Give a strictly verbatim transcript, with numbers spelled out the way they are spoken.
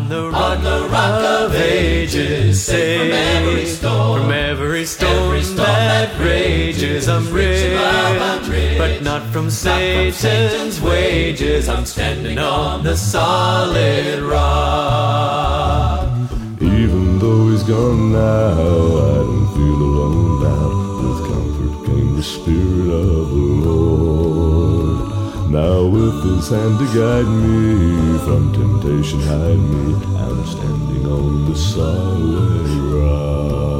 On the rock, on the rock of ages, safe from every storm, from every storm, every storm that, that rages. I'm rich, I'm rich, but not from Satan's, not from Satan's wages. I'm standing on the solid rock. Even though he's gone now, I don't feel alone now. With comfort came the Spirit of the Lord. Now with his hand to guide me, from temptation hide me, I'm standing on the solid rock.